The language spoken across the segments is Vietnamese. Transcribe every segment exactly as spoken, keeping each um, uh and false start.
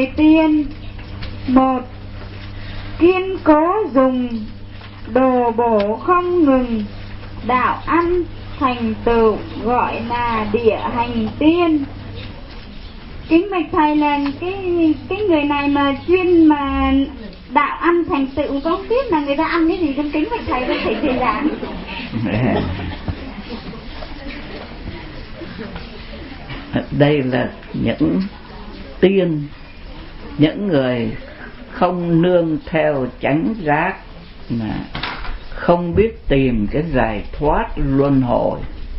người tiên. Một, kiên cố dùng, đồ bổ không ngừng, đạo ăn thành tựu gọi là địa hành tiên. Kính bạch thầy, là cái cái người này mà chuyên mà đạo ăn thành tựu, con biết là người ta ăn cái gì, con kính bạch thầy con thầy thầy giảng. Đây là những tiên, những người không nương theo chánh giác, mà không biết tìm cái giải thoát luân hồi.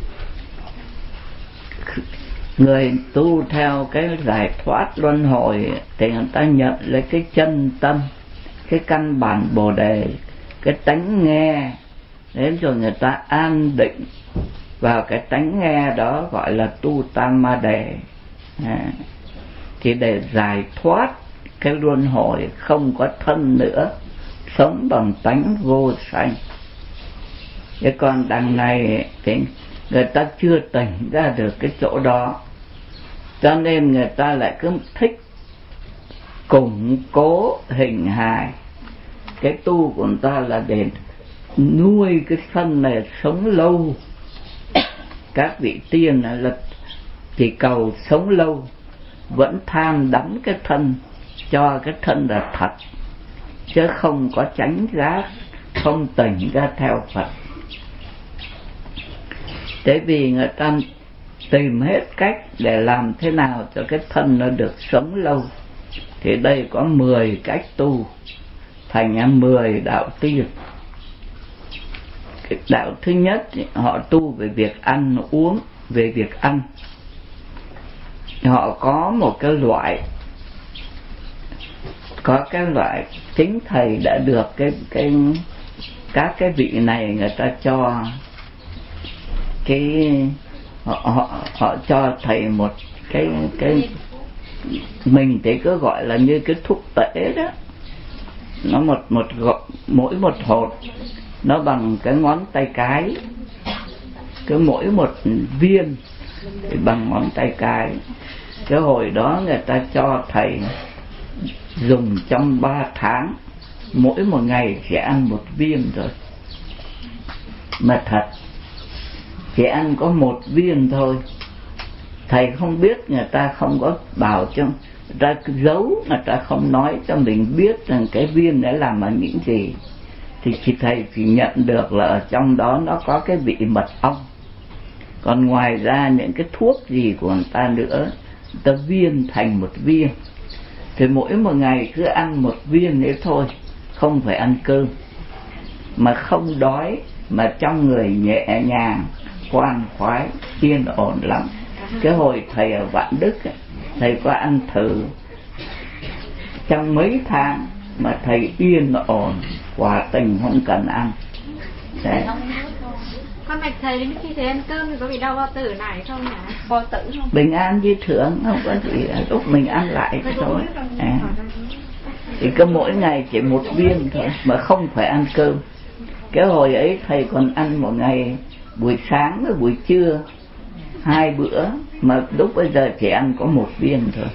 Người tu theo cái giải thoát luân hồi thì người ta nhận lấy cái chân tâm, cái căn bản Bồ Đề, cái tánh nghe, đến rồi người ta an định vào cái tánh nghe đó, gọi là tu tam ma đề. À, thì để giải thoát cái luân hồi, không có thân nữa, sống bằng tánh vô sanh. Thế còn đằng này thì người ta chưa tỉnh ra được cái chỗ đó, cho nên người ta lại cứ thích củng cố hình hài. Cái tu của người ta là để nuôi cái thân này sống lâu. Các vị tiên là chỉ cầu sống lâu, vẫn tham đắm cái thân, cho cái thân là thật, chứ không có chánh giác, không tỉnh ra theo Phật. Thế vì người ta tìm hết cách để làm thế nào cho cái thân nó được sống lâu, thì đây có mười cách tu, thành mười đạo tiên. Cái đạo thứ nhất, họ tu về việc ăn uống, về việc ăn. Họ có một cái loại, có cái loại chính thầy đã được cái cái các cái vị này người ta cho cái họ họ, họ cho thầy một cái cái mình thì cứ gọi là như cái thuốc tễ đó. Nó một một mỗi một hột nó bằng cái ngón tay cái, cứ mỗi một viên thì bằng ngón tay cái. Cái hồi đó người ta cho thầy dùng trong ba tháng, mỗi một ngày chỉ ăn một viên rồi. Mà thật, chỉ ăn có một viên thôi. Thầy không biết, người ta không có bảo cho, người ta giấu, người ta không nói cho mình biết rằng cái viên đã làm bằng những gì. Thì chỉ thầy chỉ nhận được là ở trong đó nó có cái vị mật ong. Còn ngoài ra những cái thuốc gì của người ta nữa, người ta viên thành một viên. Thì mỗi một ngày cứ ăn một viên đấy thôi, không phải ăn cơm. Mà không đói, mà trong người nhẹ nhàng, khoan khoái, yên ổn lắm. Cái hồi thầy ở Vạn Đức ấy, thầy có ăn thử, trong mấy tháng mà thầy yên ổn, quả tình không cần ăn. Đấy. Con bạch thầy đến khi thầy ăn cơm thì có bị đau bao tử này không hả? Bao tử không? Bình an như thường, không có gì, lúc mình ăn lại thôi. À. Thì cứ mỗi ngày chỉ một viên thôi, mà không phải ăn cơm. Cái hồi ấy thầy còn ăn một ngày buổi sáng và buổi trưa, hai bữa, mà lúc bây giờ chỉ ăn có một viên thôi.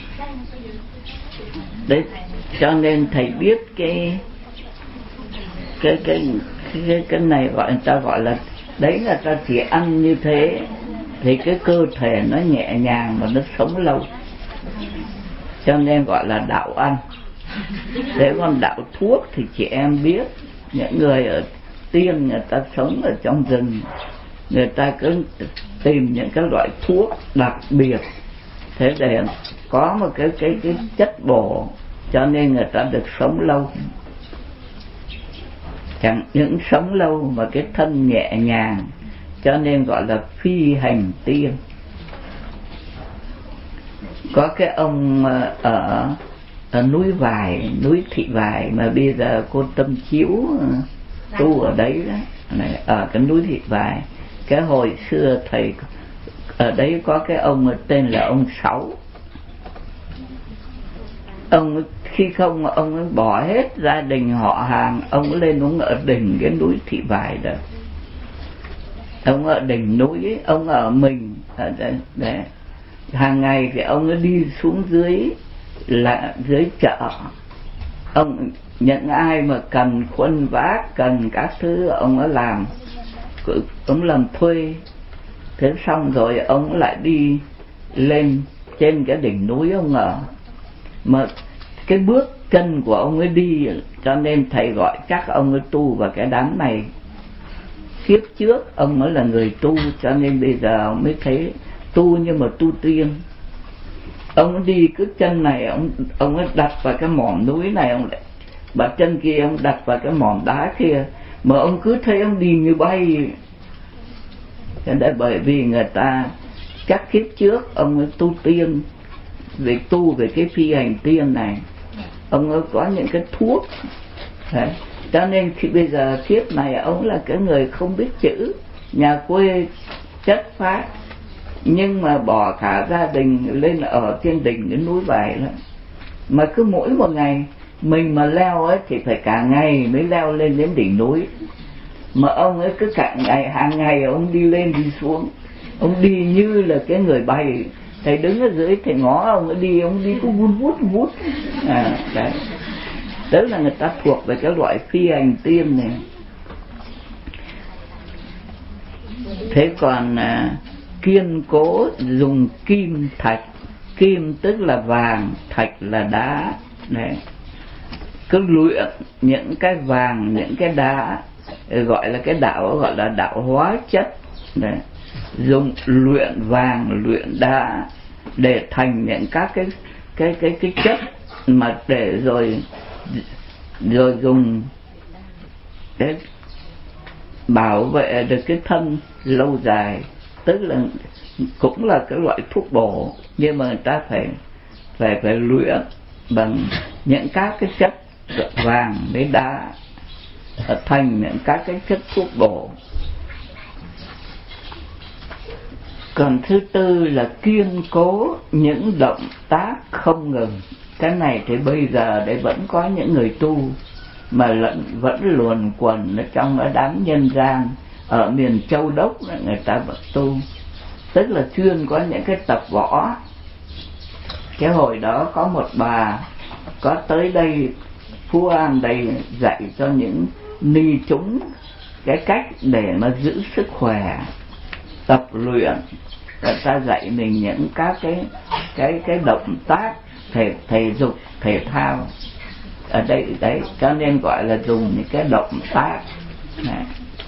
Đấy, cho nên thầy biết cái cái cái cái cái này gọi người ta gọi là, đấy là ta chỉ ăn như thế thì cái cơ thể nó nhẹ nhàng mà nó sống lâu, cho nên gọi là đạo ăn. Thế còn đạo thuốc thì chị em biết, những người ở tiên người ta sống ở trong rừng, người ta cứ tìm những cái loại thuốc đặc biệt, thế để có một cái cái cái chất bổ, cho nên người ta được sống lâu. Chẳng những sống lâu mà cái thân nhẹ nhàng, cho nên gọi là phi hành tiên. Có cái ông ở, ở núi Vài, núi Thị Vài, mà bây giờ cô Tâm Chiếu tu ở đấy đó, này, ở cái núi Thị Vài. Cái hồi xưa thầy ở đấy có cái ông tên là ông Sáu. Ông khi không ông ấy bỏ hết gia đình họ hàng, ông lên ông ở đỉnh cái núi Thị Vài đó. Ông ở đỉnh núi ấy, ông ở mình ở đấy, đấy. Hàng ngày thì ông ấy đi xuống dưới là dưới chợ, ông những ai mà cần khuân vác, cần các thứ ông ấy làm, ông làm thuê. Thế xong rồi ông lại đi lên trên cái đỉnh núi ông ở, mà cái bước chân của ông ấy đi, cho nên thầy gọi các ông ấy tu vào cái đám này. Kiếp trước ông ấy là người tu, cho nên bây giờ ông mới thấy tu nhưng mà tu tiên. Ông ấy đi cứ chân này ông ông ấy đặt vào cái mỏm núi này, ông lại bật chân kia ông đặt vào cái mỏm đá kia, mà ông cứ thấy ông đi như bay. Thế đấy, bởi vì người ta các kiếp trước ông ấy tu tiên, về tu về cái phi hành tiên này, ông ấy có những cái thuốc. Đấy. Cho nên khi bây giờ kiếp này ông là cái người không biết chữ, nhà quê chất phác, nhưng mà bỏ cả gia đình lên ở trên đỉnh cái núi Vải đó. Mà cứ mỗi một ngày mình mà leo ấy thì phải cả ngày mới leo lên đến đỉnh núi, mà ông ấy cứ cả ngày, hàng ngày ông đi lên đi xuống, ông đi như là cái người bay. Thầy đứng ở dưới thầy ngó ông ấy đi, ông đi cứ vun vút vút. À, đấy. Tức là người ta thuộc về cái loại phi hành tiên này. Thế còn à, kiên cố dùng kim thạch, kim tức là vàng, thạch là đá. Đấy. Cứ luyện những cái vàng, những cái đá, gọi là cái đạo, gọi là đạo hóa chất. Đấy. Dùng luyện vàng, luyện đá để thành những các cái cái cái cái chất mà để rồi rồi dùng để bảo vệ được cái thân lâu dài. Tức là cũng là cái loại thuốc bổ, nhưng mà người ta phải phải phải luyện bằng những các cái chất vàng với đá thành những các cái chất thuốc bổ. Còn thứ tư là kiên cố những động tác không ngừng. Cái này thì bây giờ để vẫn có những người tu mà lẫn, vẫn luồn quẩn ở trong ở đám nhân gian ở miền Châu Đốc, người ta vẫn tu, tức là chuyên có những cái tập võ. Cái hồi đó có một bà có tới đây Phú An đây dạy cho những ni chúng cái cách để mà giữ sức khỏe, tập luyện. Người ta dạy mình những các cái cái cái động tác thể thể dục thể thao ở đây đấy, cho nên gọi là dùng những cái động tác này.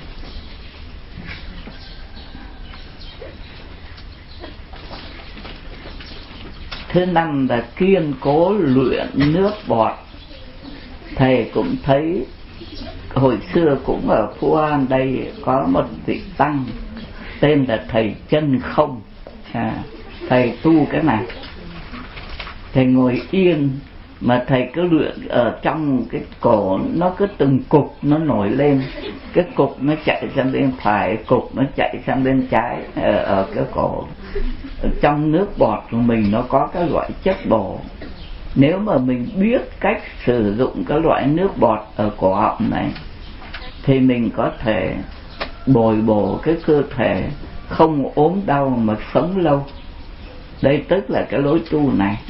Thứ năm là kiên cố luyện nước bọt. Thầy cũng thấy hồi xưa cũng ở Phú An đây có một vị tăng tên là thầy Chân Không. À, thầy tu cái này, thầy ngồi yên mà thầy cứ luyện ở trong cái cổ, nó cứ từng cục nó nổi lên, cái cục nó chạy sang bên phải, cục nó chạy sang bên trái ở, ở cái cổ. Ở trong nước bọt của mình nó có cái loại chất bổ. Nếu mà mình biết cách sử dụng cái loại nước bọt ở cổ họng này thì mình có thể bồi bổ cái cơ thể, không ốm đau mà sống lâu. Đây tức là cái lối tu này.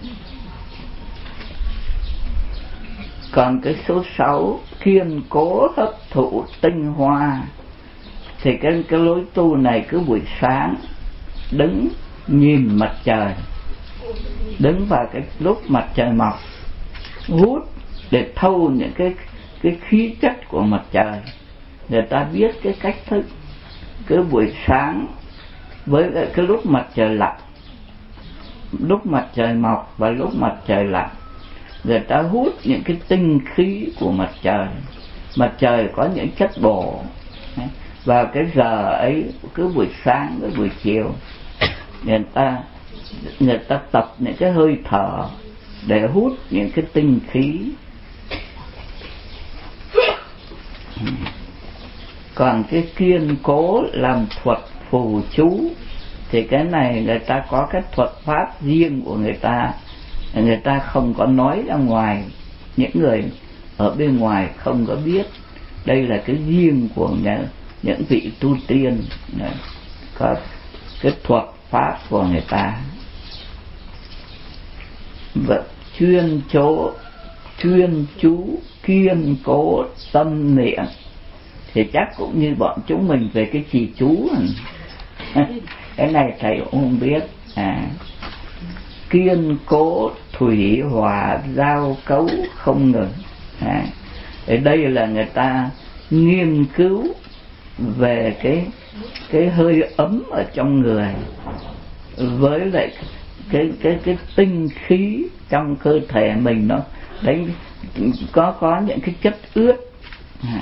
Còn cái số sáu, kiên cố hấp thụ tinh hoa, thì cái, cái lối tu này cứ buổi sáng đứng nhìn mặt trời, đứng vào cái lúc mặt trời mọc, hút để thâu những cái cái khí chất của mặt trời. Người ta biết cái cách thức cứ buổi sáng với cái lúc mặt trời lặn, lúc mặt trời mọc và lúc mặt trời lặn, người ta hút những cái tinh khí của mặt trời. Mặt trời có những chất bổ, vào cái giờ ấy cứ buổi sáng với buổi chiều người ta người ta tập những cái hơi thở để hút những cái tinh khí. Còn cái kiên cố làm thuật phù chú thì cái này người ta có cái thuật pháp riêng của người ta, người ta không có nói ra ngoài, những người ở bên ngoài không có biết. Đây là cái riêng của những, những vị tu tiên, có cái thuật pháp của người ta. và chuyên chỗ chuyên chú kiên cố tâm niệm, thì chắc cũng như bọn chúng mình về cái trì chú. Cái này thầy cũng không biết. À, kiên cố thủy hòa giao cấu không ngừng. À, ở đây là người ta nghiên cứu về cái cái hơi ấm ở trong người với lại cái cái cái tinh khí trong cơ thể mình, nó đấy có có những cái chất ướt. À,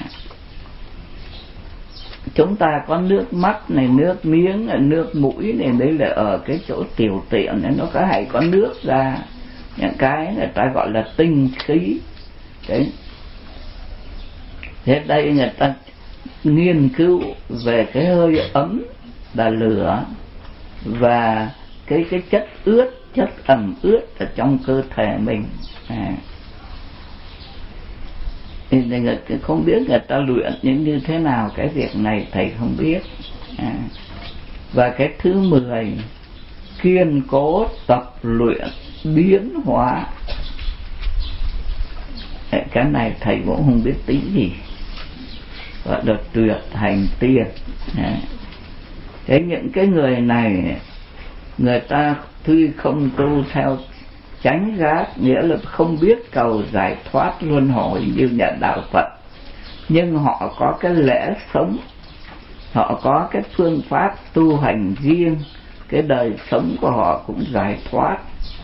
chúng ta có nước mắt này, nước miếng này, nước mũi này, đấy là ở cái chỗ tiểu tiện này nó có hay có nước ra, những cái người ta gọi là tinh khí. Đấy, thế đây người ta nghiên cứu về cái hơi ấm là lửa và cái cái chất ướt, chất ẩm ướt ở trong cơ thể mình. À, thì người không biết người ta luyện những như thế nào, cái việc này thầy không biết. À, và cái thứ mười, kiên cố tập luyện biến hóa. Cái này thầy cũng không biết tính gì, gọi là tuyệt hành tiên. À, thế những cái người này người ta tuy không tu theo chánh giác, nghĩa là không biết cầu giải thoát luân hồi như nhà đạo Phật, nhưng họ có cái lẽ sống, họ có cái phương pháp tu hành riêng, cái đời sống của họ cũng giải thoát.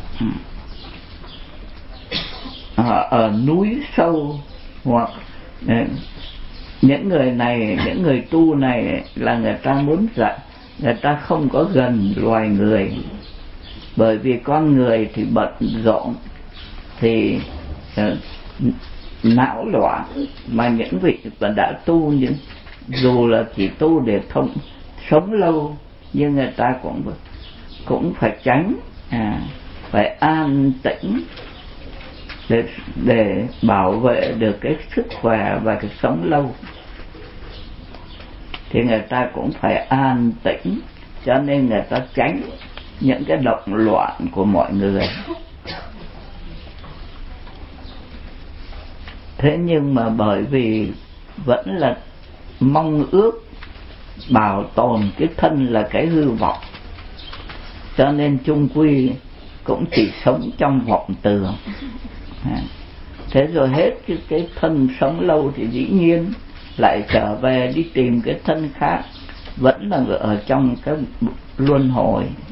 Họ ở núi sâu, hoặc những người này, những người tu này là người ta muốn dạy, người ta không có gần loài người, bởi vì con người thì bận rộn, thì uh, não loạn, mà những vị mà đã tu, những dù là chỉ tu để thông sống lâu, nhưng người ta cũng cũng phải tránh, à, phải an tĩnh để để bảo vệ được cái sức khỏe và cái sống lâu, thì người ta cũng phải an tĩnh, cho nên người ta tránh những cái động loạn của mọi người. Thế nhưng mà bởi vì vẫn là mong ước bảo tồn cái thân là cái hư vọng, cho nên chung quy cũng chỉ sống trong vọng tưởng. À, thế rồi hết cái, cái thân sống lâu thì dĩ nhiên lại trở về đi tìm cái thân khác, vẫn là ở trong cái luân hồi.